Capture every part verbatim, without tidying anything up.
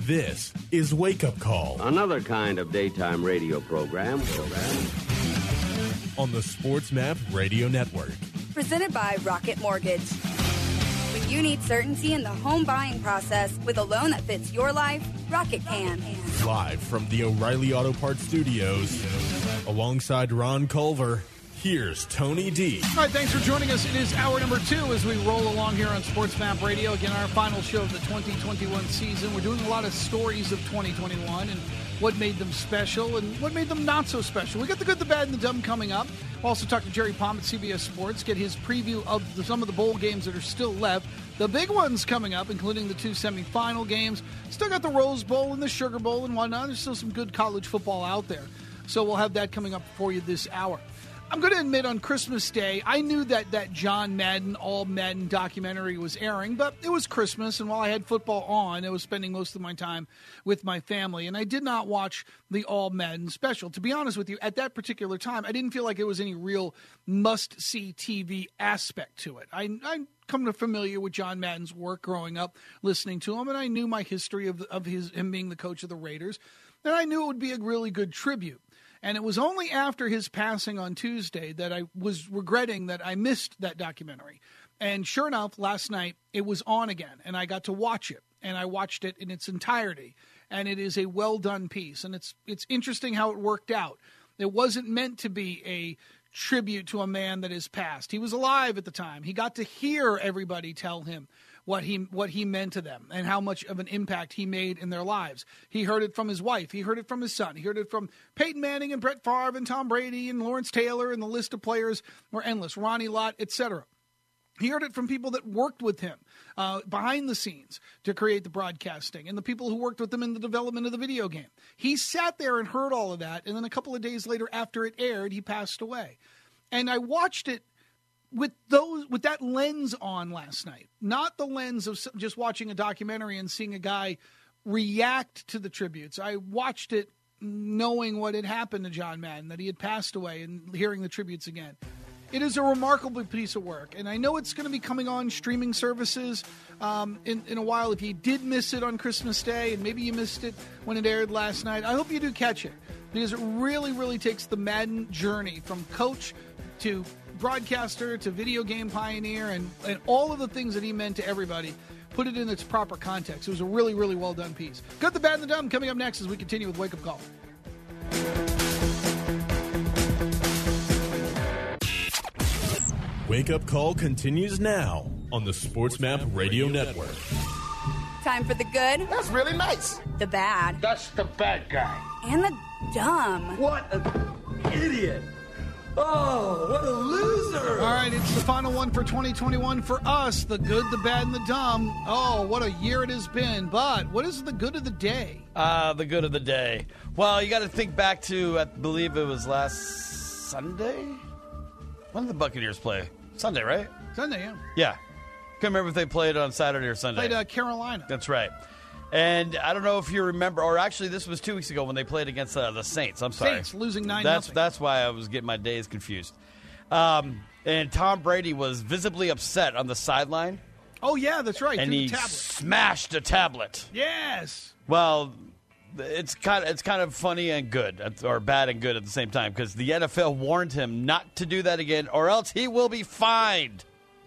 This is Wake Up Call. Another kind of daytime radio program. program. On the Sports Map Radio Network. Presented by Rocket Mortgage. When you need certainty in the home buying process with a loan that fits your life, Rocket can. Live from the O'Reilly Auto Parts Studios, alongside Ron Culver, here's Tony D. All right, thanks for joining us. It is hour number two as we roll along here on Sports Map Radio. Again, our final show of the twenty twenty-one season. We're doing a lot of stories of twenty twenty-one and what made them special and what made them not so special. We got the good, the bad, and the dumb coming up. We'll also talk to Jerry Palm at C B S Sports, get his preview of the, some of the bowl games that are still left. The big ones coming up, including the two semifinal games. Still got the Rose Bowl and the Sugar Bowl and whatnot. There's still some good college football out there. So we'll have that coming up for you this hour. I'm going to admit, on Christmas Day, I knew that that John Madden, All Madden documentary was airing, but it was Christmas, and while I had football on, I was spending most of my time with my family, and I did not watch the All Madden special. To be honest with you, at that particular time, I didn't feel like there was any real must-see T V aspect to it. I, I come to familiar with John Madden's work growing up, listening to him, and I knew my history of, of his him being the coach of the Raiders, and I knew it would be a really good tribute. And it was only after his passing on Tuesday that I was regretting that I missed that documentary. And sure enough, last night it was on again, and I got to watch it. And I watched it in its entirety. And it is a well-done piece. And it's it's interesting how it worked out. It wasn't meant to be a tribute to a man that has passed. He was alive at the time. He got to hear everybody tell him what he what he meant to them and how much of an impact he made in their lives. He heard it from his wife. He heard it from his son. He heard it from Peyton Manning and Brett Favre and Tom Brady and Lawrence Taylor, and the list of players were endless, Ronnie Lott, et cetera. He heard it from people that worked with him uh, behind the scenes to create the broadcasting and the people who worked with him in the development of the video game. He sat there and heard all of that, and then a couple of days later after it aired, he passed away. And I watched it with those with that lens on last night, not the lens of just watching a documentary and seeing a guy react to the tributes. I watched it knowing what had happened to John Madden, that he had passed away, and hearing the tributes again. It is a remarkable piece of work, and I know it's going to be coming on streaming services um, in, in a while. If you did miss it on Christmas Day, and maybe you missed it when it aired last night, I hope you do catch it, because it really, really takes the Madden journey from coach to broadcaster to video game pioneer, and, and all of the things that he meant to everybody, put it in its proper context. It was a really, really well done piece. Good, the bad, and the dumb coming up next as we continue with Wake Up Call. Wake Up Call continues now on the Sports Map Radio Network. Time for the good, That's really nice. the bad, That's the bad guy. and the dumb. What an idiot. Oh, what a loser. All right, it's the final one for twenty twenty-one for us, the good, the bad, and the dumb. Oh, what a year it has been. But what is the good of the day? Uh, the good of the day. Well, you got to think back to, I believe it was last Sunday? When did the Buccaneers play? Sunday, right? Sunday, yeah. Yeah. Can't remember if they played on Saturday or Sunday. Played uh, Carolina. That's right. And I don't know if you remember, or actually this was two weeks ago when they played against uh, the Saints. I'm sorry. Saints losing nine That's nothing. That's why I was getting my days confused. Um, and Tom Brady was visibly upset on the sideline. Oh, yeah, that's right. And through he the tablet. smashed a tablet. Yes. Well, it's kind of, it's kind of funny and good, or bad and good at the same time, because the N F L warned him not to do that again, or else he will be fined.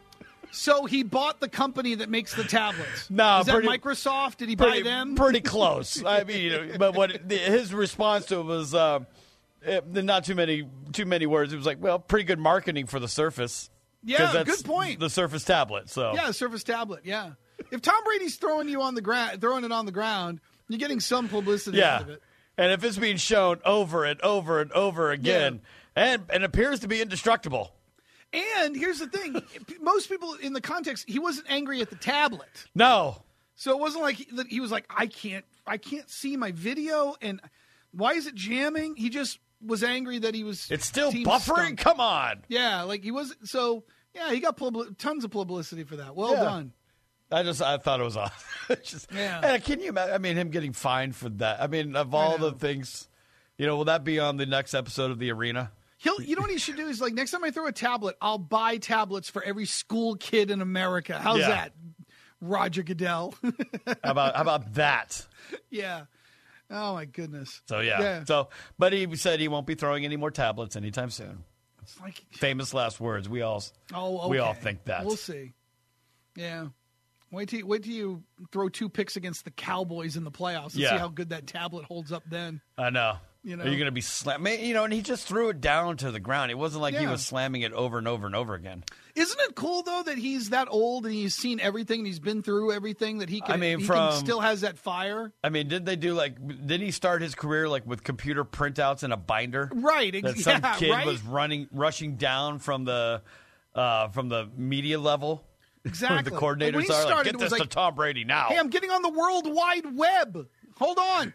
So he bought the company that makes the tablets. No, Is that pretty- Microsoft? Did he Pretty, buy them? pretty close. I mean, you know, but what the, his response to it was uh, eh, not too many too many words. It was like, well, pretty good marketing for the Surface. 'Cause Yeah, that's good point. The Surface tablet. So Yeah, Surface tablet, yeah. If Tom Brady's throwing you on the ground, throwing it on the ground, you're getting some publicity yeah, out of it. and if it's being shown over and over and over again, and and appears to be indestructible. And here's the thing. Most people in the context, he wasn't angry at the tablet. No. So it wasn't like he, that he was like, I can't I can't see my video, and why is it jamming? He just was angry that he was It's still team buffering? stunk. Come on. Yeah, like he wasn't. So, yeah, he got publi- tons of publicity for that. Well Yeah. done. I just I thought it was awesome. just, Yeah. And can you imagine? I mean, him getting fined for that. I mean, of all know. the things, you know, will that be on the next episode of The Arena? He'll, you know what he should do is, like, next time I throw a tablet, I'll buy tablets for every school kid in America. How's Yeah. that? Roger Goodell. How about how about that? Yeah. Oh my goodness. So yeah. yeah. So, but he said he won't be throwing any more tablets anytime soon. It's like famous last words. We all. Oh, okay. We all think that. We'll see. Yeah. Wait till you, wait till you throw two picks against the Cowboys in the playoffs and yeah. see how good that tablet holds up then. I know. You know, are you going to be slamming? You know, and he just threw it down to the ground. It wasn't like yeah. he was slamming it over and over and over again. Isn't it cool though that he's that old and he's seen everything and he's been through everything that he can? I mean, he from, can still has that fire. I mean, did they do like? Did he start his career like with computer printouts in a binder? Right. That some yeah, kid right? was running, rushing down from the uh, from the media level. Exactly. the coordinators like are started, like, get this like, to Tom Brady now. Hey, I'm getting on the World Wide Web. Hold on.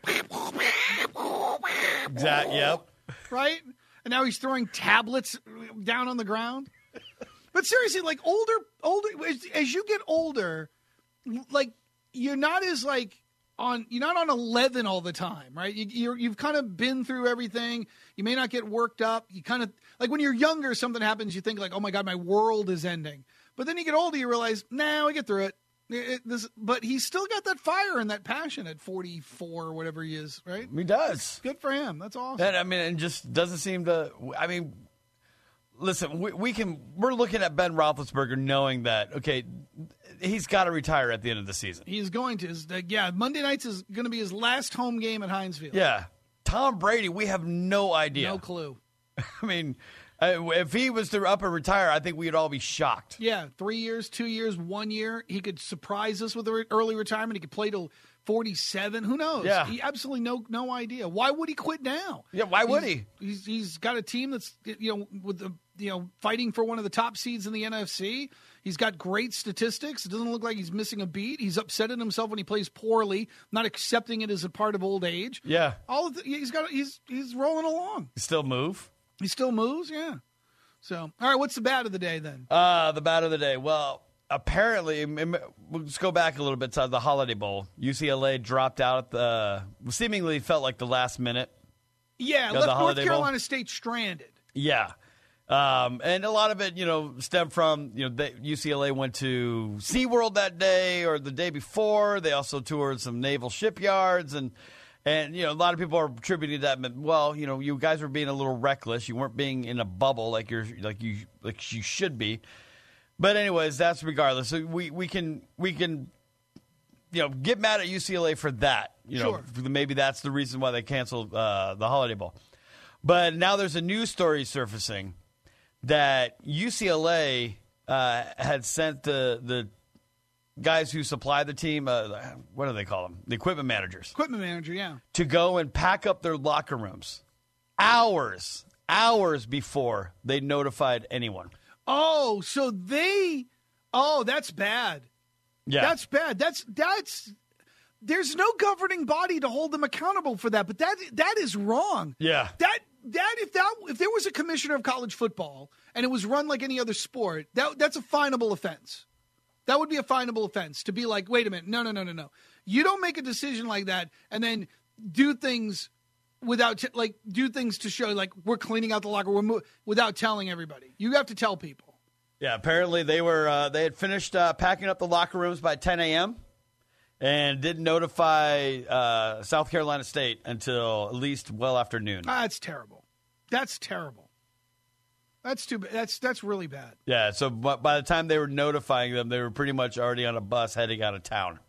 Exactly. Yep. Right? And now he's throwing tablets down on the ground. But seriously, like older, older, as, as you get older, like you're not as like on, you're not on eleven all the time, right? You, you're, you've kind of been through everything. You may not get worked up. You kind of, like when you're younger, something happens, you think like, oh my God, my world is ending. But then you get older, you realize, nah, we get through it. It, it this, but he's still got that fire and that passion at forty-four or whatever he is, right? He does. Good for him. That's awesome. And I mean, it just doesn't seem to. I mean, listen, we, we can. We're looking at Ben Roethlisberger, knowing that okay, he's got to retire at the end of the season. He's going to. Uh, yeah, Monday nights is going to be his last home game at Heinz Field. Yeah, Tom Brady, we have no idea. No clue. I mean. Uh, if he was to up and retire, I think we'd all be shocked. Yeah, three years, two years, one year. He could surprise us with an early retirement. He could play till forty-seven. Who knows? Yeah. He absolutely no no idea. Why would he quit now? Yeah, why would he's, he? He's he's got a team that's you know with the you know fighting for one of the top seeds in the N F C. He's got great statistics. It doesn't look like he's missing a beat. He's upset at himself when he plays poorly, not accepting it as a part of old age. Yeah, all of the, he's got he's he's rolling along. He still move. He still moves. Yeah. So, all right, what's the bad of the day then? Uh, the bad of the day. Well, apparently, we'll just go back a little bit to the Holiday Bowl. U C L A dropped out at the seemingly felt like the last minute. Yeah, left North Carolina Bowl. State stranded. Yeah. Um, and a lot of it, you know, stemmed from, you know, they, U C L A went to SeaWorld that day or the day before. They also toured some naval shipyards and And, you know, a lot of people are attributing that, well, you know, you guys were being a little reckless. You weren't being in a bubble like you're like you like you should be. But anyways, that's regardless. So we, we can we can you know, get mad at U C L A for that. You know, sure. Maybe that's the reason why they canceled uh, the Holiday Bowl. But now there's a news story surfacing that U C L A uh, had sent the the guys who supply the team, uh, what do they call them? The equipment managers. Equipment manager, yeah. To go and pack up their locker rooms hours, hours before they notified anyone. Oh, so they, oh, that's bad. Yeah. That's bad. That's, that's, there's no governing body to hold them accountable for that, but that that is wrong. Yeah. That, that, if that, if there was a commissioner of college football and it was run like any other sport, that that's a finable offense. That would be a finable offense to be like, wait a minute, no, no, no, no, no. You don't make a decision like that and then do things without, t- like, do things to show, like, we're cleaning out the locker room mo- without telling everybody. You have to tell people. Yeah, apparently they were, uh, they had finished uh, packing up the locker rooms by ten a.m. and didn't notify uh, South Carolina State until at least well after noon. Ah, that's terrible. That's terrible. That's too bad. That's that's really bad. Yeah, so by the time they were notifying them, they were pretty much already on a bus heading out of town.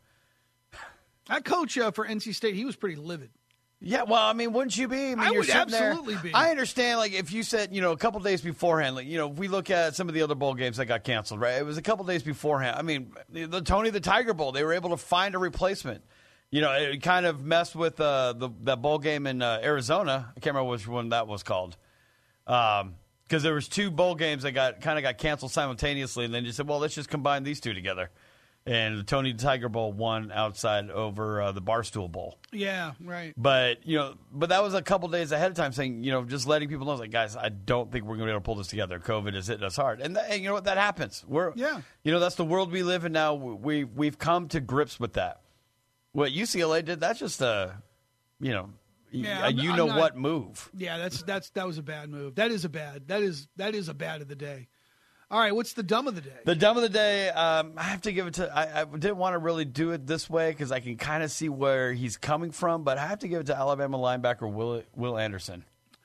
That coach uh, for N C State, he was pretty livid. Yeah, well, I mean, wouldn't you be? I, mean, I you're would absolutely there. be. I understand, like, if you said, you know, a couple days beforehand, like, you know, if we look at some of the other bowl games that got canceled, right? It was a couple days beforehand. I mean, the, the Tony the Tiger Bowl, they were able to find a replacement. You know, it kind of messed with uh, the that bowl game in uh, Arizona. I can't remember which one that was called. Um Because there was two bowl games that got kind of got canceled simultaneously, and then you said, "Well, let's just combine these two together." And the Tony the Tiger Bowl won outside over uh, the Barstool Bowl. Yeah, right. But you know, but that was a couple days ahead of time, saying, you know, just letting people know, like, guys, I don't think we're going to be able to pull this together. COVID is hitting us hard, and, that, and you know what? That happens. We're, yeah, you know, that's the world we live in now. We we've come to grips with that. What U C L A did, that's just a, you know. Yeah, a I'm, you I'm know not, what move? Yeah, that's that's that was a bad move. That is a bad. That is that is a bad of the day. All right, what's the dumb of the day? The dumb of the day, um, I have to give it to – I didn't want to really do it this way because I can kind of see where he's coming from, but I have to give it to Alabama linebacker Will, Will Anderson.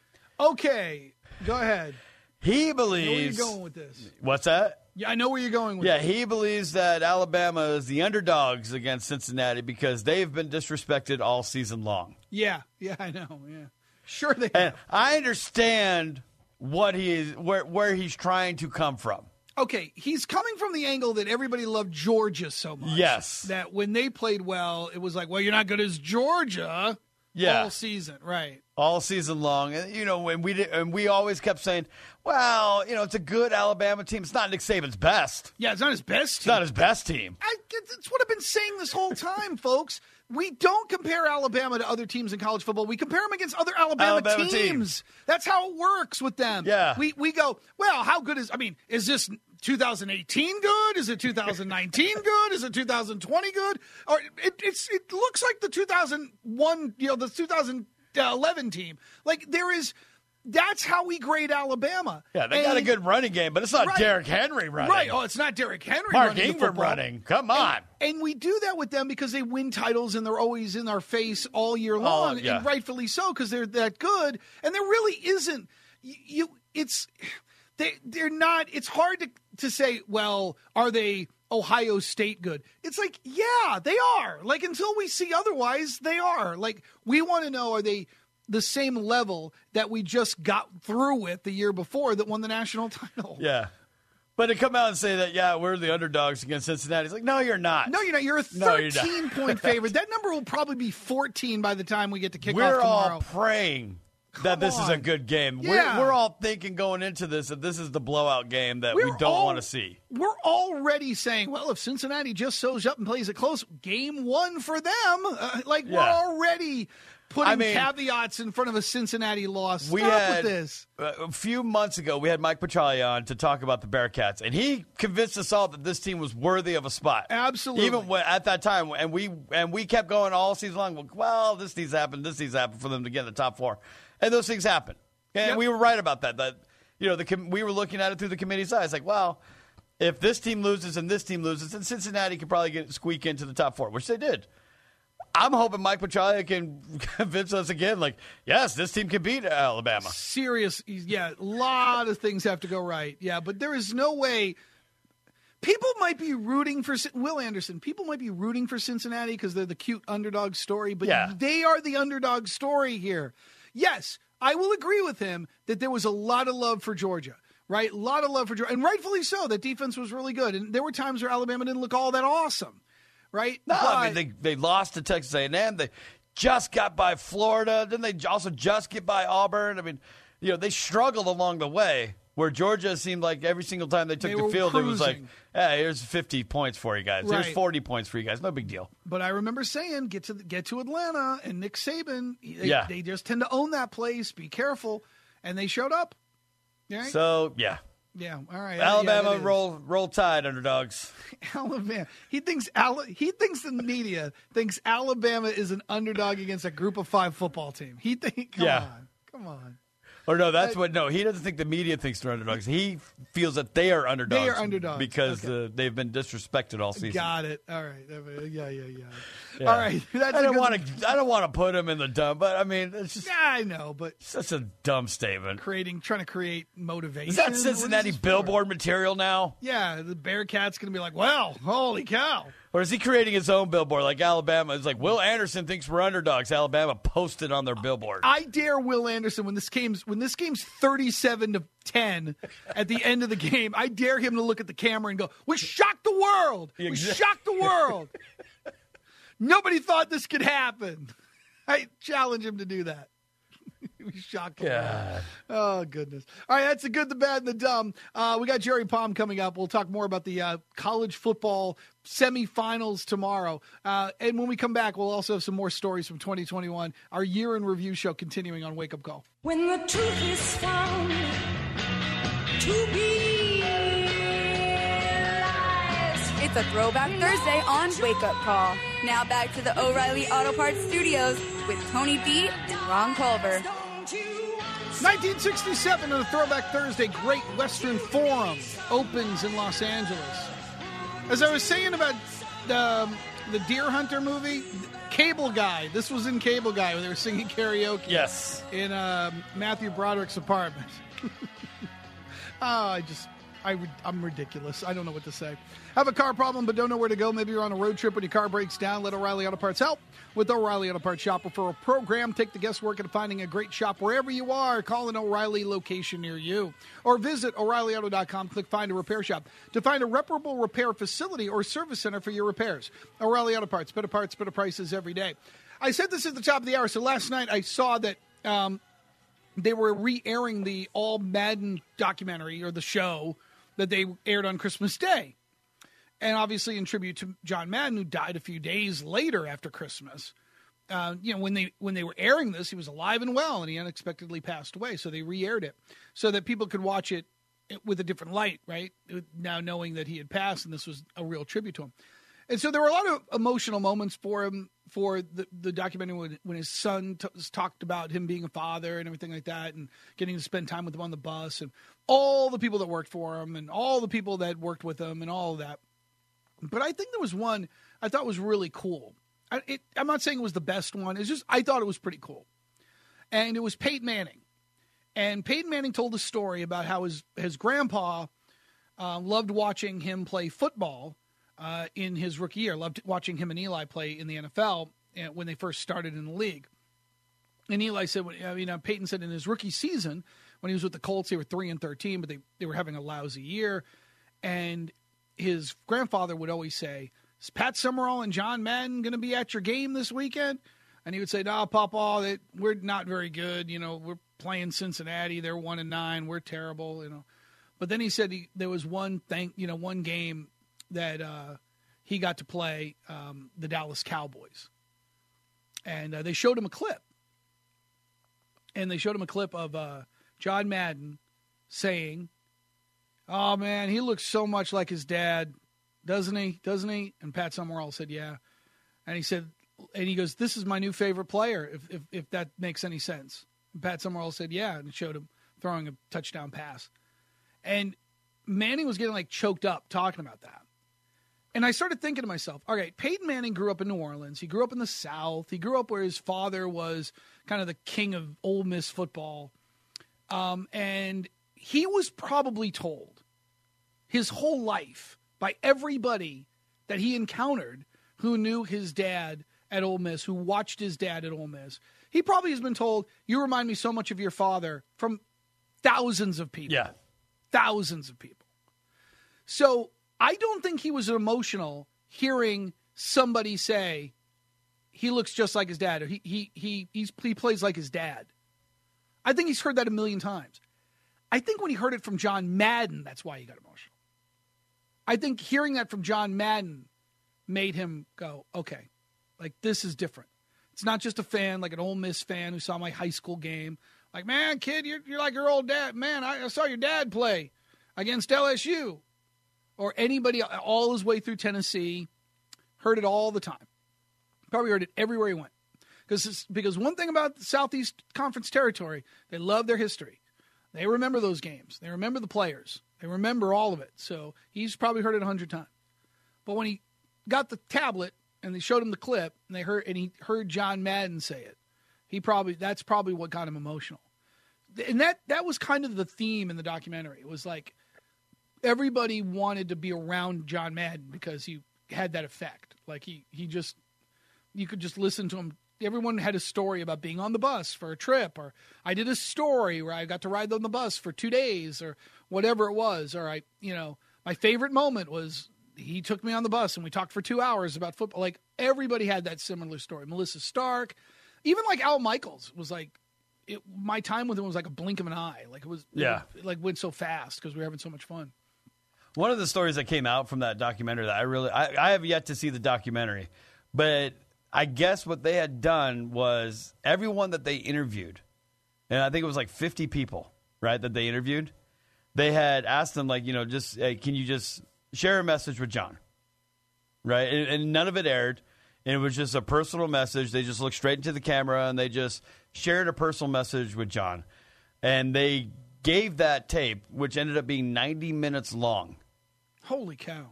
Okay, go ahead. He believes – I know where you're going with this. What's that? Yeah, I know where you're going with yeah, this. Yeah, he believes that Alabama is the underdogs against Cincinnati because they've been disrespected all season long. Yeah, yeah, I know, yeah. Sure they and have. I understand – what he is, where where he's trying to come from. Okay, he's coming from the angle that everybody loved Georgia so much. Yes. That when they played well, it was like, well, you're not good as Georgia yeah. all season, right? All season long. And, you know, when we did, and we always kept saying, well, you know, it's a good Alabama team. It's not Nick Saban's best. Yeah, it's not his best team. It's not his best team. I, it's what I've been saying this whole time, folks. We don't compare Alabama to other teams in college football. We compare them against other Alabama, Alabama teams. teams. That's how it works with them. Yeah. We we go, well, how good is, I mean, is this two thousand eighteen good? Is it two thousand nineteen good? Is it two thousand twenty good? Or it, it's it looks like the two thousand one, you know, the two thousand eleven team. Like there is, that's how we grade Alabama. Yeah, they and, got a good running game, but it's not right, Derrick Henry running. Right. Oh, it's not Derrick Henry Mark running. Ingram running. Come on. And, and we do that with them because they win titles and they're always in our face all year long, oh, yeah. and rightfully so because they're that good. And there really isn't. You, you it's they they're not. It's hard to to say. Well, are they Ohio State good? It's like, yeah, they are. Like until we see otherwise, they are. Like we want to know, are they the same level that we just got through with the year before that won the national title? Yeah. But to come out and say that, yeah, we're the underdogs against Cincinnati, it's like, no, you're not. No, you're not. You're a thirteen-point no, favorite. That number will probably be fourteen by the time we get to kick we're off tomorrow. We're all praying Come that this on. is a good game. Yeah. We're, we're all thinking going into this that this is the blowout game that we're we don't all, want to see. We're already saying, well, if Cincinnati just shows up and plays it close, game one for them. Uh, like, yeah. we're already putting I mean, caveats in front of a Cincinnati loss. We Stop had, with this. A few months ago, we had Mike Petraglia on to talk about the Bearcats, and he convinced us all that this team was worthy of a spot. Absolutely. Even when, at that time, and we and we kept going all season long, well, this needs to happen, this needs to happen for them to get in the top four. And those things happen. And yep. we were right about that. That you know, the we were looking at it through the committee's eyes, like, well, if this team loses and this team loses, then Cincinnati could probably get squeak into the top four, which they did. I'm hoping Mike Petraglia can convince us again, like, yes, this team can beat Alabama. Serious, yeah, a lot of things have to go right. Yeah, but there is no way. People might be rooting for Will Anderson. People might be rooting for Cincinnati because they're the cute underdog story, but yeah. they are the underdog story here. Yes, I will agree with him that there was a lot of love for Georgia, right? A lot of love for Georgia, and rightfully so. That defense was really good, and there were times where Alabama didn't look all that awesome. Right? No, but, I mean, they, they lost to Texas A and M. They just got by Florida. Didn't they also just get by Auburn? I mean, you know, they struggled along the way where Georgia seemed like every single time they took they the field, cruising. It was like, hey, here's fifty points for you guys. Right. Here's forty points for you guys. No big deal. But I remember saying, get to get to Atlanta, and Nick Saban, they, yeah. they just tend to own that place. Be careful. And they showed up. Right? So, yeah. Yeah, all right. Alabama yeah, roll roll tide, underdogs. Alabama. He thinks Ala- he thinks the media thinks Alabama is an underdog against a group of five football team. He think come yeah. on. Come on. Or no, that's what no, he doesn't think the media thinks they're underdogs. He feels that they are underdogs. They are underdogs. Because okay. uh, they've been disrespected all season. Got it. All right. Yeah, yeah, yeah. yeah. All right. That's I don't good... want to I don't want to put him in the dumb, but I mean, it's just yeah, I know, but such a dumb statement. Creating trying to create motivation. Is that Cincinnati is billboard material now? Yeah, the Bearcats going to be like, "Well, holy cow." Or is he creating his own billboard like Alabama? It's like Will Anderson thinks we're underdogs. Alabama posted on their billboard. I dare Will Anderson when this game's when this game's thirty-seven to ten at the end of the game. I dare him to look at the camera and go, "We shocked the world. We shocked the world. Nobody thought this could happen." I challenge him to do that. We shocked the world. Oh, goodness. All right, that's the good, the bad, and the dumb. Uh, we got Jerry Palm coming up. We'll talk more about the uh, college football semifinals tomorrow. Uh, and when we come back, we'll also have some more stories from twenty twenty-one. Our year in review show continuing on Wake Up Call. When the truth is found to be lies. It's a Throwback Thursday on Wake Up Call. Now back to the O'Reilly Auto Parts Studios with Tony B and Ron Culver. nineteen sixty-seven on a Throwback Thursday, Great Western Forum. opens in Los Angeles. As I was saying about the, the Deer Hunter movie, Cable Guy. This was in Cable Guy where they were singing karaoke. Yes. In uh, Matthew Broderick's apartment. oh, I just, I, I'm ridiculous. I don't know what to say. Have a car problem but don't know where to go? Maybe you're on a road trip when your car breaks down. Let O'Reilly Auto Parts help. With the O'Reilly Auto Parts Shop Referral Program, take the guesswork into finding a great shop wherever you are. Call an O'Reilly location near you. Or visit O'Reilly Auto dot com, click Find a Repair Shop to find a reparable repair facility or service center for your repairs. O'Reilly Auto Parts, better parts, better prices every day. I said this at the top of the hour, so last night I saw that um, they were re-airing the All Madden documentary, or the show, that they aired on Christmas Day. And obviously in tribute to John Madden, who died a few days later after Christmas. Uh, you know, when they when they were airing this, he was alive and well, and he unexpectedly passed away. So they re-aired it so that people could watch it with a different light, right? Now knowing that he had passed, and this was a real tribute to him. And so there were a lot of emotional moments for him, for the, the documentary when, when his son t- talked about him being a father and everything like that, and getting to spend time with him on the bus, and all the people that worked for him, and all the people that worked with him, and all of that. But I think there was one I thought was really cool. I, it, I'm not saying it was the best one. It's just I thought it was pretty cool. And it was Peyton Manning. And Peyton Manning told a story about how his, his grandpa uh, loved watching him play football uh, in his rookie year, loved watching him and Eli play in the N F L when they first started in the league. And Eli said, you know, Peyton said in his rookie season, when he was with the Colts, they were three and thirteen, but they, they were having a lousy year. And his grandfather would always say, is Pat Summerall and John Madden going to be at your game this weekend? And he would say, no, Papa, they, we're not very good. You know, we're playing Cincinnati. They're one and nine. We're terrible, you know. But then he said he, there was one thing, you know, one game that uh, he got to play um, the Dallas Cowboys. And uh, they showed him a clip. And they showed him a clip of uh, John Madden saying, oh, man, he looks so much like his dad, doesn't he? Doesn't he? And Pat Summerall said, yeah. And he said, and he goes, this is my new favorite player, if if, if that makes any sense. And Pat Summerall said, yeah, and showed him throwing a touchdown pass. And Manning was getting, like, choked up talking about that. And I started thinking to myself, all right, Peyton Manning grew up in New Orleans. He grew up in the South. He grew up where his father was kind of the king of Ole Miss football. Um, and he was probably told his whole life by everybody that he encountered who knew his dad at Ole Miss, who watched his dad at Ole Miss. He probably has been told, you remind me so much of your father, from thousands of people. Yeah. Thousands of people. So I don't think he was emotional hearing somebody say he looks just like his dad, or he he he he's, he plays like his dad. I think he's heard that a million times. I think when he heard it from John Madden, that's why he got emotional. I think hearing that from John Madden made him go, okay, like this is different. It's not just a fan, like an Ole Miss fan who saw my high school game. Like, man, kid, you're, you're like your old dad. Man, I, I saw your dad play against L S U. Or anybody all his way through Tennessee, heard it all the time. Probably heard it everywhere he went. Because because one thing about the Southeast Conference territory, they love their history. They remember those games. They remember the players. They remember all of it. So he's probably heard it a hundred times. But when he got the tablet and they showed him the clip and they heard and he heard John Madden say it, he probably that's probably what got him emotional. And that that was kind of the theme in the documentary. It was like everybody wanted to be around John Madden because he had that effect. Like he he just you could just listen to him. Everyone had a story about being on the bus for a trip, or I did a story where I got to ride on the bus for two days or whatever it was. Or I, you know, my favorite moment was he took me on the bus and we talked for two hours about football. Like everybody had that similar story. Melissa Stark, even like Al Michaels was like, it, my time with him was like a blink of an eye. Like it was, yeah, it, like went so fast because we were having so much fun. One of the stories that came out from that documentary that I really, I, I have yet to see the documentary, but I guess what they had done was everyone that they interviewed, and I think it was like fifty people, right, that they interviewed, they had asked them, like, you know, just, hey, can you just share a message with John, right? And, and none of it aired, and it was just a personal message. They just looked straight into the camera, and they just shared a personal message with John. And they gave that tape, which ended up being ninety minutes long, Holy cow.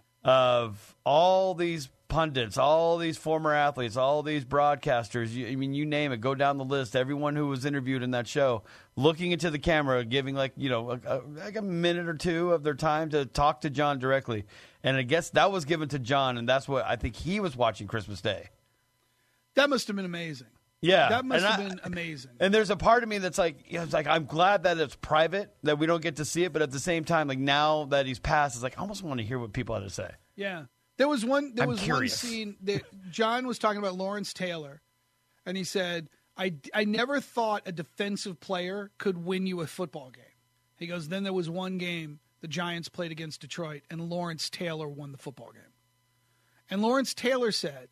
of all these pundits, all these former athletes, all these broadcasters. You, I mean, you name it. Go down the list. Everyone who was interviewed in that show, looking into the camera, giving like you know a, a, like a minute or two of their time to talk to John directly. And I guess that was given to John, and that's what I think he was watching Christmas Day. That must have been amazing. Yeah, That must and have I- been amazing. And there's a part of me that's like, you know, it's like I'm glad that it's private, that we don't get to see it, but at the same time, like now that he's passed, it's like I almost want to hear what people had to say. Yeah. There was one there I'm was curious. one scene that John was talking about Lawrence Taylor, and he said, I, I never thought a defensive player could win you a football game. He goes, then there was one game the Giants played against Detroit, and Lawrence Taylor won the football game. And Lawrence Taylor said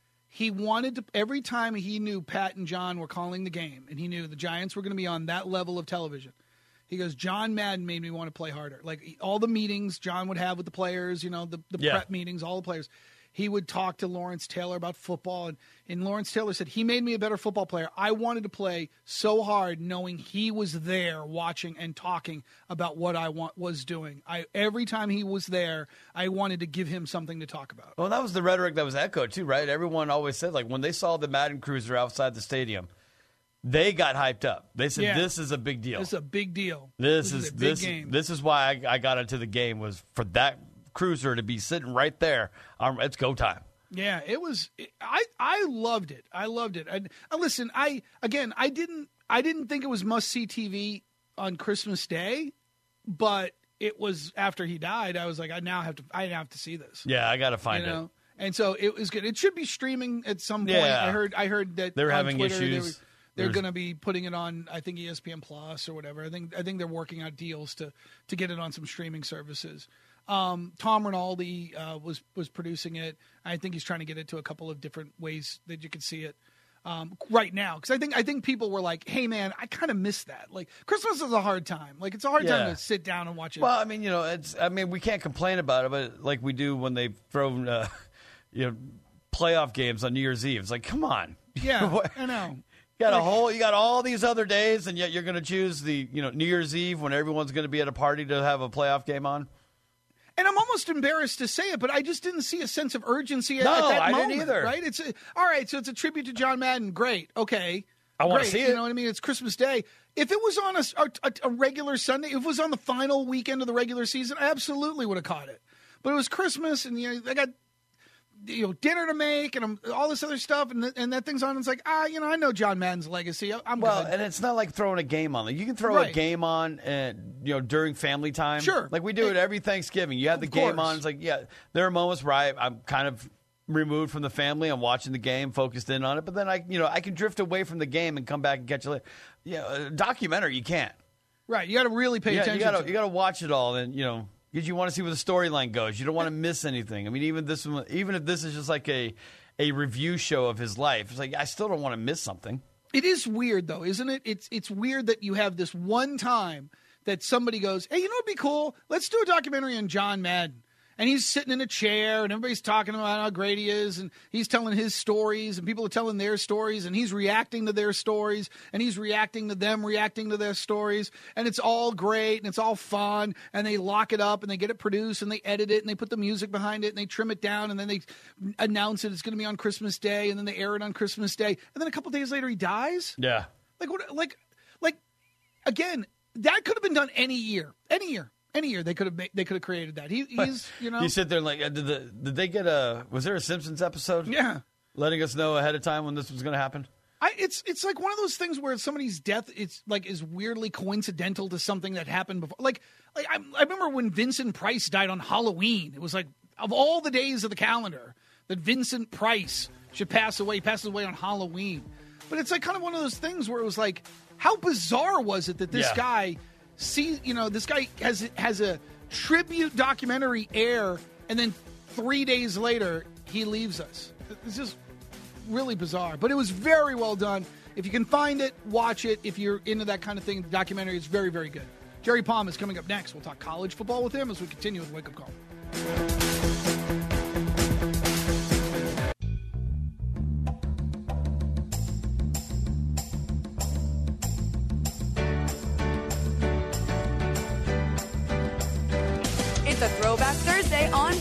he wanted to, every time he knew Pat and John were calling the game, and he knew the Giants were going to be on that level of television, he goes, John Madden made me want to play harder. Like all the meetings John would have with the players, you know, the, the Yeah. prep meetings, all the players, he would talk to Lawrence Taylor about football. And, and Lawrence Taylor said, he made me a better football player. I wanted to play so hard knowing he was there watching and talking about what I want, was doing. I Every time he was there, I wanted to give him something to talk about. Well, that was the rhetoric that was echoed too, right? Everyone always said, like, when they saw the Madden Cruiser outside the stadium, they got hyped up. They said, Yeah. "This is a big deal. This is a big deal. This, This is, is a big this game." this is why I, I got into the game, was for that cruiser to be sitting right there. Um, it's go time." Yeah, it was. I I loved it. I loved it. And uh, listen, I again, I didn't I didn't think it was must see T V on Christmas Day, but it was after he died. I was like, I now have to. I now have to see this. Yeah, I got to find you know? it. And so it was good. It should be streaming at some point. Yeah. I heard. I heard that They're on having Twitter, issues. They were, they're There's- going to be putting it on. I think E S P N Plus or whatever. I think. I think they're working out deals to to get it on some streaming services. Um, Tom Rinaldi uh, was was producing it. I think he's trying to get it to a couple of different ways that you can see it um, right now. Because I think I think people were like, "Hey, man, I kind of miss that. Like Christmas is a hard time. Like it's a hard Yeah. time to sit down and watch it." Well, I mean, you know, it's. I mean, we can't complain about it, but like we do when they throw, uh, you know, playoff games on New Year's Eve. It's like, come on. yeah, What- I know. You got a whole. You got all these other days, and yet you're going to choose the, you know, New Year's Eve when everyone's going to be at a party to have a playoff game on. And I'm almost embarrassed to say it, but I just didn't see a sense of urgency at, No, at that I didn't moment. either. Right? It's a, all right. So it's a tribute to John Madden. Great. Okay. I wanna Great. see You it. know what I mean? It's Christmas Day. If it was on a, a, a regular Sunday, if it was on the final weekend of the regular season, I absolutely would have caught it. But it was Christmas, and you know, I got you know dinner to make and I'm, all this other stuff, and th- and that thing's on. And it's like, ah, you know, I know John Madden's legacy. I- I'm Well, good. and it's not like throwing a game on. Like, you can throw Right. a game on, uh, you know, during family time. Sure. Like we do it every Thanksgiving. You have the Of game course. on. It's like, yeah, there are moments where I, I'm kind of removed from the family. I'm watching the game, focused in on it. But then I, you know, I can drift away from the game and come back and catch it later. Yeah, a documentary, you can't. Right. You got to really pay You, got, attention. you gotta, to it. you gotta watch it all, and you know, because you want to see where the storyline goes. You don't want to miss anything. I mean, even this one, even if this is just like a a review show of his life, it's like I still don't want to miss something. It is weird, though, isn't it? It's it's weird that you have this one time that somebody goes, hey, you know what'd be cool? Let's do a documentary on John Madden. And he's sitting in a chair, and everybody's talking about how great he is, and he's telling his stories, and people are telling their stories, and he's reacting to their stories, and he's reacting to them reacting to their stories, and it's all great, and it's all fun, and they lock it up, and they get it produced, and they edit it, and they put the music behind it, and they trim it down, and then they announce it. It's going to be on Christmas Day, and then they air it on Christmas Day, and then a couple days later he dies? Yeah. Like what? Like, like again, that could have been done any year, any year, any year. They could have made, they could have created that. He, he's, you know, You sit there and like, uh, did, the, did they get a? Was there a Simpsons episode? yeah. Letting us know ahead of time when this was going to happen. I, it's it's like one of those things where somebody's death, it's like is weirdly coincidental to something that happened before. Like, like I, I remember when Vincent Price died on Halloween. It was like of all the days of the calendar that Vincent Price should pass away, passes away on Halloween. But it's like kind of one of those things where it was like, how bizarre was it that this Yeah. guy see, you know, this guy has has a tribute documentary air, and then three days later he leaves us. It's just really bizarre, but it was very well done. If you can find it, watch it. If you're into that kind of thing, the documentary is very, very good. Jerry Palm is coming up next. We'll talk college football with him as we continue with Wake Up Call.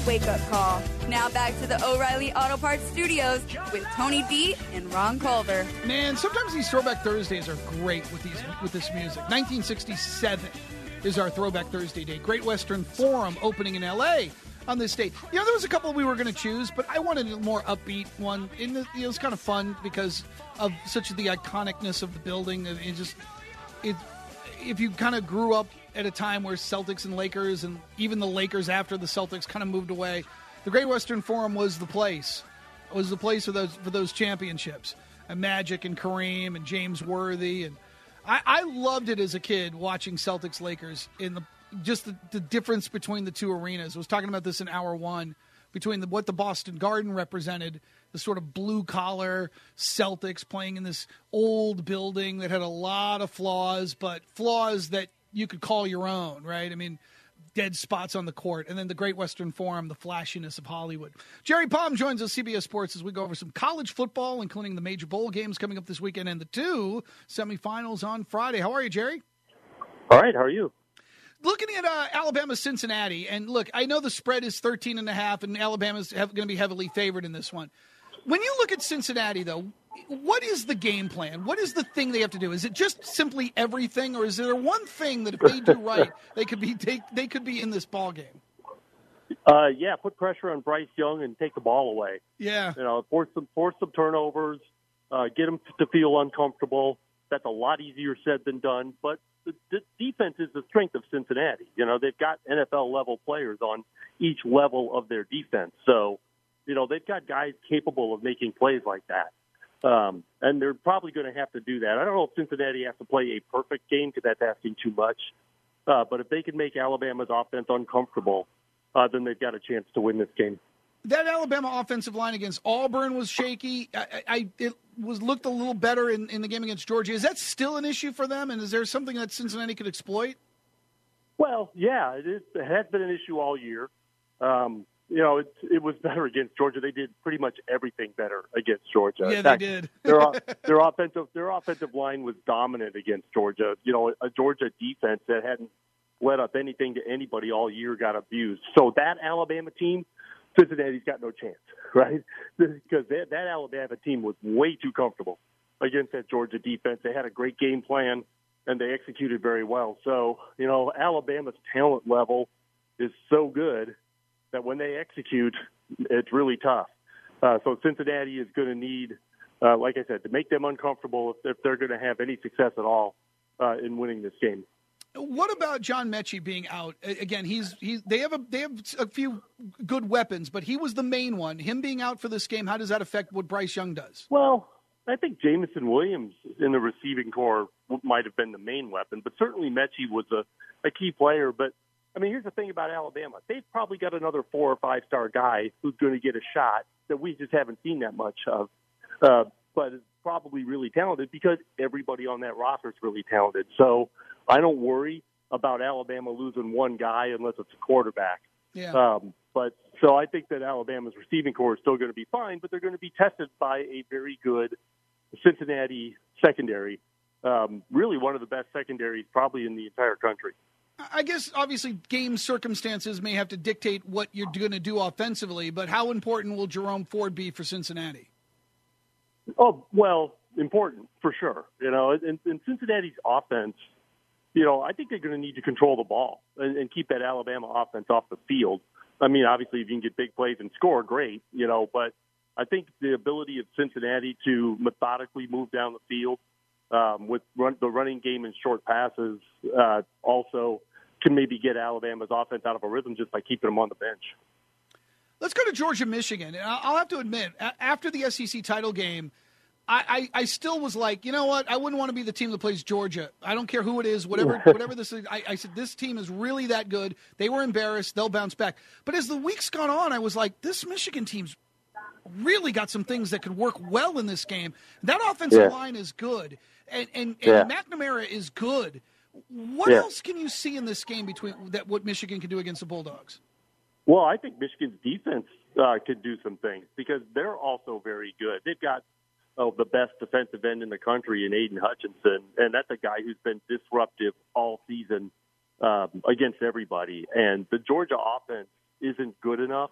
wake-up call. Now back to the O'Reilly Auto Parts Studios with Tony D and Ron Culver. Man, sometimes these Throwback Thursdays are great with these with this music. nineteen sixty-seven is our Throwback Thursday day. Great Western Forum opening in L A on this date. You know, there was a couple we were going to choose, but I wanted a more upbeat one. And it was kind of fun because of such the iconicness of the building. It just, it, if you kind of grew up at a time where Celtics and Lakers, and even the Lakers after the Celtics kind of moved away, the Great Western Forum was the place. It was the place for those for those championships. And Magic and Kareem and James Worthy. And I, I loved it as a kid watching Celtics Lakers in the just the, the difference between the two arenas. I was talking about this in hour one, between the, what the Boston Garden represented, the sort of blue-collar Celtics playing in this old building that had a lot of flaws, but flaws that you could call your own, right? I mean, dead spots on the court. And then the Great Western Forum, the flashiness of Hollywood. Jerry Palm joins us, C B S Sports, as we go over some college football, including the major bowl games coming up this weekend and the two semifinals on Friday. How are you, Jerry? All right, how are you? Looking at uh, Alabama, Cincinnati, and look, I know the spread is thirteen and a half, and Alabama's going to be heavily favored in this one. When you look at Cincinnati, though, what is the game plan? What is the thing they have to do? Is it just simply everything, or is there one thing that if they do right, they could be they, they could be in this ball game? Uh, yeah, put pressure on Bryce Young and take the ball away. Yeah, you know, force some force some turnovers, uh, get them to feel uncomfortable. That's a lot easier said than done, but the, the defense is the strength of Cincinnati. You know, they've got N F L level players on each level of their defense, so you know they've got guys capable of making plays like that. Um, and they're probably going to have to do that. I don't know if Cincinnati has to play a perfect game because that's asking too much. Uh, but if they can make Alabama's offense uncomfortable, uh, then they've got a chance to win this game. That Alabama offensive line against Auburn was shaky. I, I it was looked a little better in, in the game against Georgia. Is that still an issue for them? And is there something that Cincinnati could exploit? Well, yeah, it, is, it has been an issue all year. Um, You know, it, it was better against Georgia. They did pretty much everything better against Georgia. Yeah, In fact, they did. their, their offensive their offensive line was dominant against Georgia. You know, a Georgia defense that hadn't let up anything to anybody all year got abused. So that Alabama team, Cincinnati's got no chance, right? Because that, that Alabama team was way too comfortable against that Georgia defense. They had a great game plan, and they executed very well. So, you know, Alabama's talent level is so good that when they execute, it's really tough. Uh, so Cincinnati is going to need, uh, like I said, to make them uncomfortable if, if they're going to have any success at all uh, in winning this game. What about John Mechie being out? Again, he's he's they have a they have a few good weapons, but he was the main one. Him being out for this game, how does that affect what Bryce Young does? Well, I think Jamison Williams in the receiving corps might have been the main weapon, but certainly Mechie was a, a key player. But I mean, here's the thing about Alabama. They've probably got another four or five-star guy who's going to get a shot that we just haven't seen that much of, uh, but is probably really talented because everybody on that roster is really talented. So I don't worry about Alabama losing one guy unless it's a quarterback. Yeah. Um, but so I think that Alabama's receiving corps is still going to be fine, but they're going to be tested by a very good Cincinnati secondary, um, really one of the best secondaries probably in the entire country. I guess, obviously, game circumstances may have to dictate what you're going to do offensively, but how important will Jerome Ford be for Cincinnati? Oh, well, important, for sure. You know, and, and Cincinnati's offense, you know, I think they're going to need to control the ball and, and keep that Alabama offense off the field. I mean, obviously, if you can get big plays and score, great, you know, but I think the ability of Cincinnati to methodically move down the field um, with run, the running game and short passes uh, also can maybe get Alabama's offense out of a rhythm just by keeping them on the bench. Let's go to Georgia, Michigan. And I'll have to admit, after the S E C title game, I, I, I still was like, you know what? I wouldn't want to be the team that plays Georgia. I don't care who it is, whatever whatever this is. I, I said, this team is really that good. They were embarrassed. They'll bounce back. But as the week's gone on, I was like, this Michigan team's really got some things that could work well in this game. That offensive yeah. line is good. And, and, and yeah. McNamara is good. What yeah. else can you see in this game between that what Michigan can do against the Bulldogs? Well, I think Michigan's defense uh, could do some things because they're also very good. They've got oh, the best defensive end in the country in Aiden Hutchinson, and that's a guy who's been disruptive all season um, against everybody. And the Georgia offense isn't good enough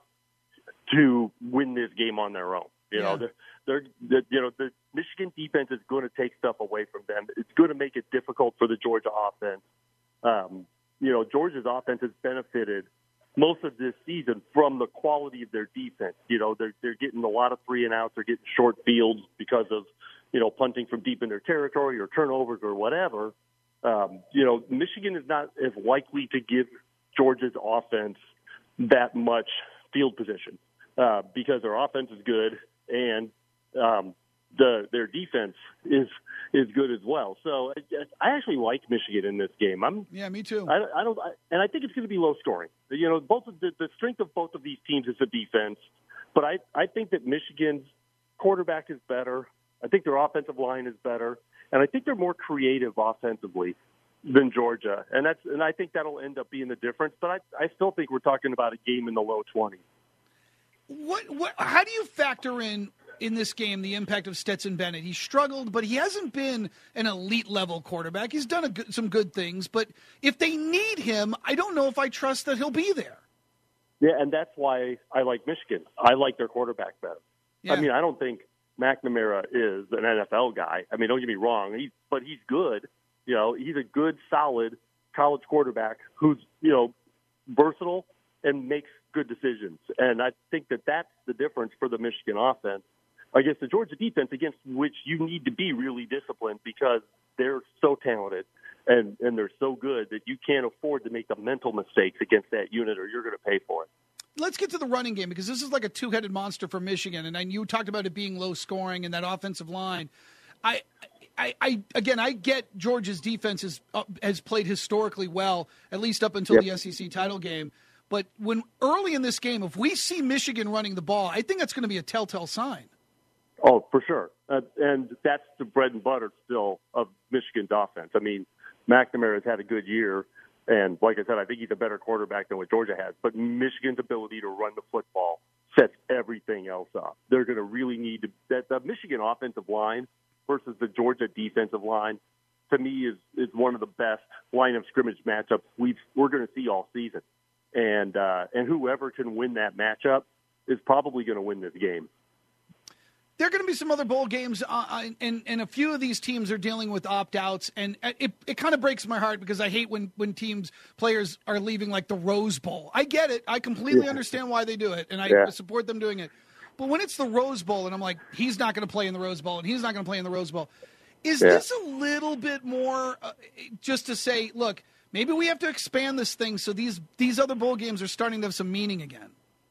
to win this game on their own. You know, Yeah. they're, they're, you know, the Michigan defense is going to take stuff away from them. It's going to make it difficult for the Georgia offense. Um, you know, Georgia's offense has benefited most of this season from the quality of their defense. You know, they're they're getting a lot of three and outs, they're getting short fields because of, you know, punting from deep in their territory or turnovers or whatever. Um, you know, Michigan is not as likely to give Georgia's offense that much field position uh, because their offense is good and um, the their defense is is good as well. So I, I actually like Michigan in this game. I'm Yeah, me too. I, I don't, I, and I think it's going to be low scoring. You know, both of the, the strength of both of these teams is the defense, but I I think that Michigan's quarterback is better. I think their offensive line is better, and I think they're more creative offensively than Georgia, and that's and I think that'll end up being the difference. But I I still think we're talking about a game in the low twenties. What what? How do you factor in in this game the impact of Stetson Bennett? He struggled, but he hasn't been an elite level quarterback. He's done a good, some good things, but if they need him, I don't know if I trust that he'll be there. Yeah, and that's why I like Michigan. I like their quarterback better. Yeah. I mean, I don't think McNamara is an N F L guy. I mean, don't get me wrong, he, but he's good. You know, he's a good, solid college quarterback who's, you know, versatile and makes good decisions. And I think that that's the difference for the Michigan offense against the Georgia defense, against which you need to be really disciplined because they're so talented and, and they're so good that you can't afford to make the mental mistakes against that unit or you're going to pay for it. Let's get to the running game because this is like a two-headed monster for Michigan, and I, you talked about it being low scoring and that offensive line. I, I, I again, I get Georgia's defense has, uh, has played historically well, at least up until Yep. the S E C title game. But when early in this game, if we see Michigan running the ball, I think that's going to be a telltale sign. Oh, for sure. Uh, and that's the bread and butter still of Michigan's offense. I mean, McNamara has had a good year. And like I said, I think he's a better quarterback than what Georgia has. But Michigan's ability to run the football sets everything else up. They're going to really need to – that the Michigan offensive line versus the Georgia defensive line, to me, is, is one of the best line of scrimmage matchups we've, we're going to see all season. And uh, and whoever can win that matchup is probably going to win this game. There are going to be some other bowl games, uh, and, and a few of these teams are dealing with opt-outs, and it, it kind of breaks my heart because I hate when, when teams, players are leaving like the Rose Bowl. I get it. I completely Yeah. understand why they do it, and I Yeah. support them doing it. But when it's the Rose Bowl, and I'm like, he's not going to play in the Rose Bowl, and he's not going to play in the Rose Bowl, is Yeah. this a little bit more uh, just to say, look, maybe we have to expand this thing so these these other bowl games are starting to have some meaning again?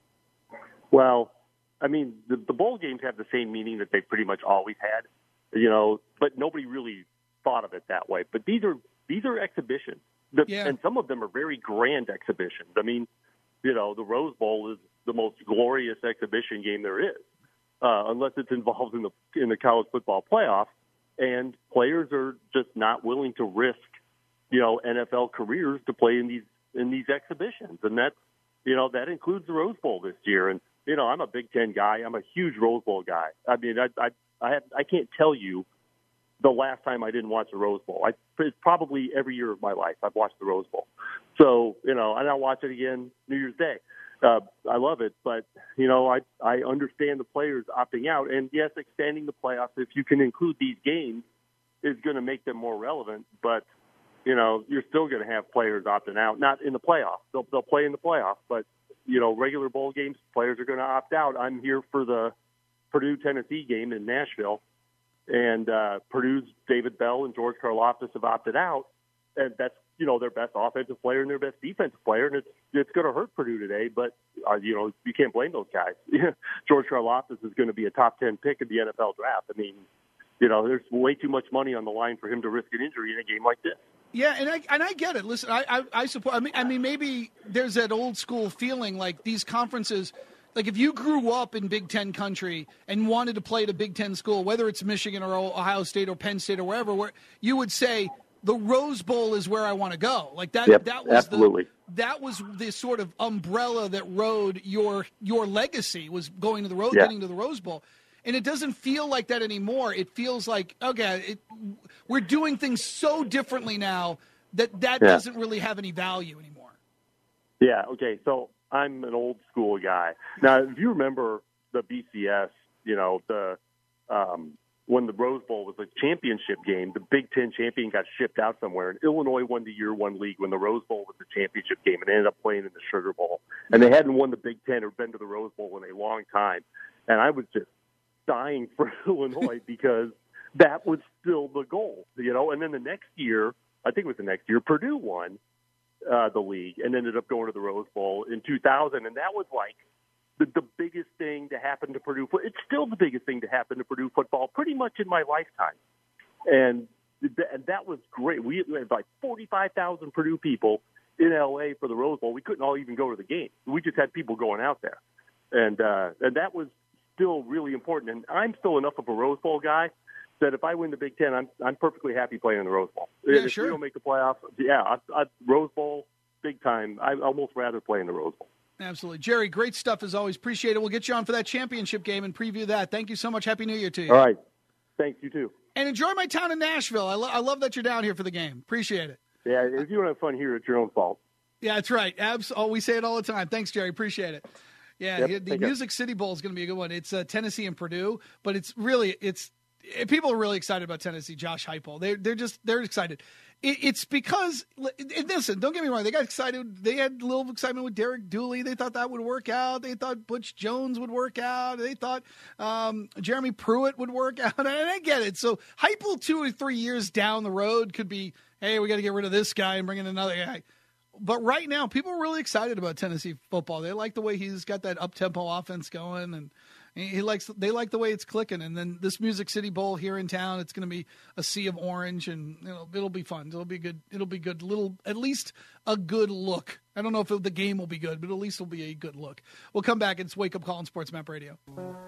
Well, I mean, the, the bowl games have the same meaning that they pretty much always had, you know, but nobody really thought of it that way. But these are these are exhibitions, the, Yeah. and some of them are very grand exhibitions. I mean, you know, the Rose Bowl is the most glorious exhibition game there is, uh, unless it's involved in the in the college football playoff, and players are just not willing to risk, you know, N F L careers to play in these in these exhibitions, and that's, you know, that includes the Rose Bowl this year. And you know, I'm a Big Ten guy. I'm a huge Rose Bowl guy. I mean, I I I, have, I can't tell you the last time I didn't watch the Rose Bowl. I, it's probably every year of my life I've watched the Rose Bowl. So, you know, and I'll watch it again New Year's Day. Uh, I love it, but, you know, I I understand the players opting out. And, yes, extending the playoffs, if you can include these games, is going to make them more relevant. But, you know, you're still going to have players opting out. Not in the playoffs. They'll, they'll play in the playoffs, but, you know, regular bowl games, players are going to opt out. I'm here for the Purdue-Tennessee game in Nashville, and uh, Purdue's David Bell and George Karlaftis have opted out, and that's, you know, their best offensive player and their best defensive player, and it's it's going to hurt Purdue today, but, uh, you know, you can't blame those guys. George Karlaftis is going to be a top ten pick in the N F L draft. I mean, you know, there's way too much money on the line for him to risk an injury in a game like this. Yeah, and I and I get it. Listen, I I, I support. I mean, I mean, maybe there's that old school feeling like these conferences. Like if you grew up in Big Ten country and wanted to play at a Big Ten school, whether it's Michigan or Ohio State or Penn State or wherever, where you would say the Rose Bowl is where I want to go. Like that. Yep, that was absolutely. the that was the sort of umbrella that rode your your legacy was going to the Rose, Yeah. getting to the Rose Bowl. And it doesn't feel like that anymore. It feels like, okay, it, we're doing things so differently now that that Yeah. doesn't really have any value anymore. Yeah, okay. So I'm an old school guy. Now, if you remember the B C S, you know, the um, when the Rose Bowl was a championship game, the Big Ten champion got shipped out somewhere, and Illinois won the year one league when the Rose Bowl was the championship game and ended up playing in the Sugar Bowl. And they hadn't won the Big Ten or been to the Rose Bowl in a long time. And I was just dying for Illinois because that was still the goal, you know. And then the next year, I think it was the next year, Purdue won uh, the league and ended up going to the Rose Bowl in two thousand, and that was like the, the biggest thing to happen to Purdue. It's still the biggest thing to happen to Purdue football pretty much in my lifetime. And, th- and that was great. We had like forty-five thousand Purdue people in L A for the Rose Bowl. We couldn't all even go to the game. We just had people going out there. And, uh, and that was still really important. And I'm still enough of a Rose Bowl guy that if I win the Big Ten, I'm I'm perfectly happy playing in the Rose Bowl. Yeah, if sure. we don't make the playoffs, yeah, I, I, Rose Bowl, big time. I'd almost rather play in the Rose Bowl. Absolutely. Jerry, great stuff as always. Appreciate it. We'll get you on for that championship game and preview that. Thank you so much. Happy New Year to you. All right. Thanks, you too. And enjoy my town in Nashville. I, lo- I love that you're down here for the game. Appreciate it. Yeah, if you don't have fun here, it's your own fault. Yeah, that's right. Abs- oh, we say it all the time. Thanks, Jerry. Appreciate it. Yeah, Yep, the Music City Bowl is going to be a good one. It's uh, Tennessee and Purdue, but it's really it's people are really excited about Tennessee. Josh Heupel, they're they're just they're excited. It, it's because listen, don't get me wrong, they got excited. They had a little excitement with Derek Dooley. They thought that would work out. They thought Butch Jones would work out. They thought um, Jeremy Pruitt would work out. And I get it. So Heupel, two or three years down the road, could be, hey, we got to get rid of this guy and bring in another guy. But right now, people are really excited about Tennessee football. They like the way he's got that up-tempo offense going, and he likes. They like the way it's clicking. And then this Music City Bowl here in town, it's going to be a sea of orange, and it'll, it'll be fun. It'll be good. It'll be good. Little, at least a good look. I don't know if it, the game will be good, but at least it'll be a good look. We'll come back. It's Wake Up Call on Sports Map Radio.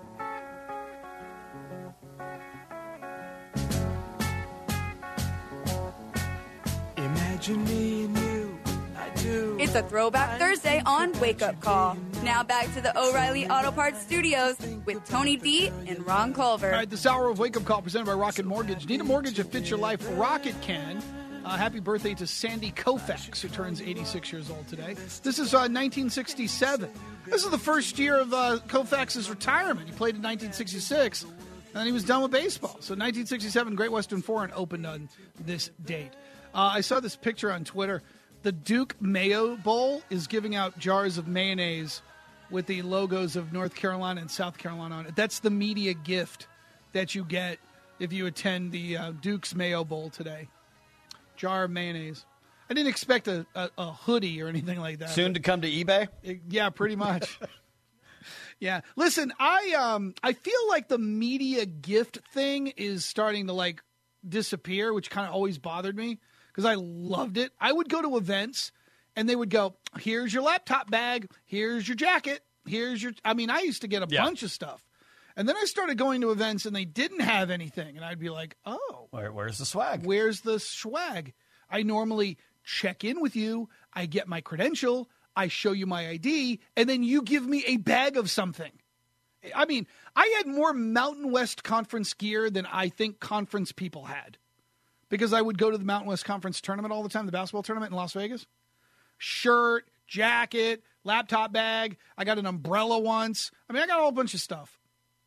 Imagine me and you. It's a Throwback Thursday on Wake Up Call. Now back to the O'Reilly Auto Parts Studios with Tony D and Ron Culver. All right, this hour of Wake Up Call presented by Rocket Mortgage. Need a mortgage that fits your life? Rocket can. Uh, happy birthday to Sandy Koufax, who turns eighty-six years old today. This is uh, nineteen sixty-seven. This is the first year of uh, Koufax's retirement. He played in nineteen sixty-six, and then he was done with baseball. So nineteen sixty-seven, Great Western Foreign opened on this date. Uh, I saw this picture on Twitter. The Duke Mayo Bowl is giving out jars of mayonnaise with the logos of North Carolina and South Carolina on it. That's the media gift that you get if you attend the uh, Duke's Mayo Bowl today. Jar of mayonnaise. I didn't expect a, a, a hoodie or anything like that. Soon to come to eBay? It, yeah, pretty much. Yeah. Listen, I um I feel like the media gift thing is starting to like disappear, which kind of always bothered me. Because I loved it. I would go to events, and they would go, here's your laptop bag, here's your jacket, here's your... I mean, I used to get a yeah. bunch of stuff. And then I started going to events, and they didn't have anything. And I'd be like, oh. Where, where's the swag? Where's the swag? I normally check in with you, I get my credential, I show you my I D, and then you give me a bag of something. I mean, I had more Mountain West Conference gear than I think conference people had. Because I would go to the Mountain West Conference tournament all the time, the basketball tournament in Las Vegas. Shirt, jacket, laptop bag. I got an umbrella once. I mean, I got a whole bunch of stuff.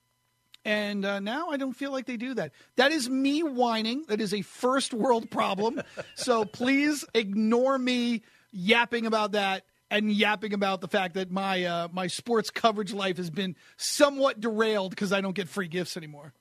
And uh, now I don't feel like they do that. That is me whining. That is a first world problem. So please ignore me yapping about that and yapping about the fact that my uh, my sports coverage life has been somewhat derailed because I don't get free gifts anymore.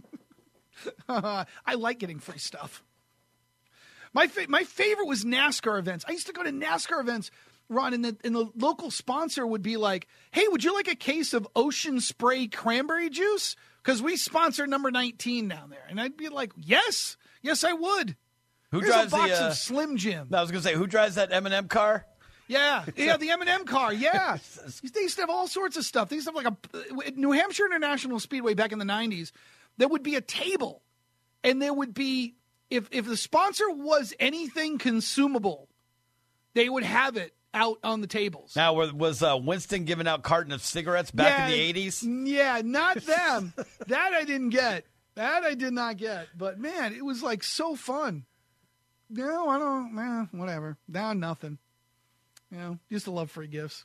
I like getting free stuff. My fa- my favorite was NASCAR events. I used to go to NASCAR events, Ron, and the, and the local sponsor would be like, hey, would you like a case of Ocean Spray cranberry juice? Because we sponsor number nineteen down there. And I'd be like, yes, yes, I would. Who Here's drives a box the, uh, of Slim Jim. I was going to say, who drives that M and M car? Yeah, yeah, the M and M car, yeah. They used to have all sorts of stuff. They used to have like a at New Hampshire International Speedway back in the nineties, there would be a table, and there would be, if if the sponsor was anything consumable, they would have it out on the tables. Now, was uh, Winston giving out carton of cigarettes back yeah, in the eighties? Yeah, not them. That I didn't get. That I did not get. But, man, it was, like, so fun. No, I don't, man, whatever. Now, nothing. You know, used to love free gifts.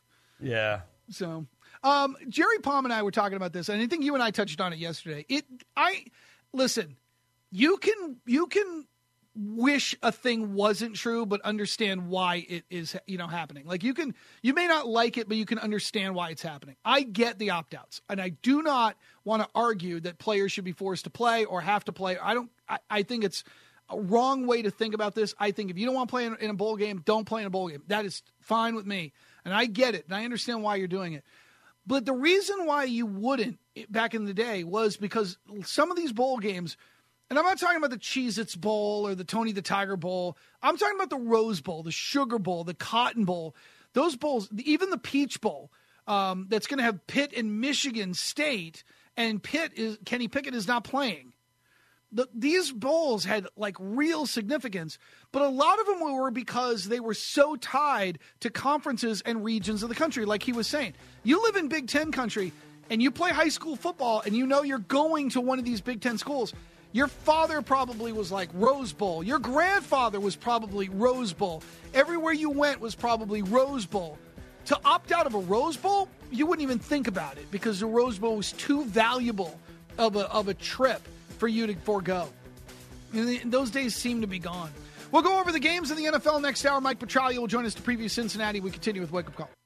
Yeah. So, um, Jerry Palm and I were talking about this, and I think you and I touched on it yesterday. It, I, listen, you can, you can wish a thing wasn't true, but understand why it is, you know, happening. Like you can, you may not like it, but you can understand why it's happening. I get the opt-outs, and I do not want to argue that players should be forced to play or have to play. I don't, I, I think it's a wrong way to think about this. I think if you don't want to play in, in a bowl game, don't play in a bowl game. That is fine with me. And I get it, and I understand why you're doing it. But the reason why you wouldn't back in the day was because some of these bowl games, and I'm not talking about the Cheez-Its Bowl or the Tony the Tiger Bowl. I'm talking about the Rose Bowl, the Sugar Bowl, the Cotton Bowl. Those bowls, even the Peach Bowl, um, that's going to have Pitt and Michigan State, and Pitt is Kenny Pickett is not playing. The, these bowls had like real significance, but a lot of them were because they were so tied to conferences and regions of the country. Like he was saying, you live in Big Ten country and you play high school football and you know you're going to one of these Big Ten schools. Your father probably was like Rose Bowl. Your grandfather was probably Rose Bowl. Everywhere you went was probably Rose Bowl. To opt out of a Rose Bowl, you wouldn't even think about it because the Rose Bowl was too valuable of a, of a trip for you to forego. And those days seem to be gone. We'll go over the games in the N F L next hour. Mike Petraglia will join us to preview Cincinnati. We continue with Wake Up Call.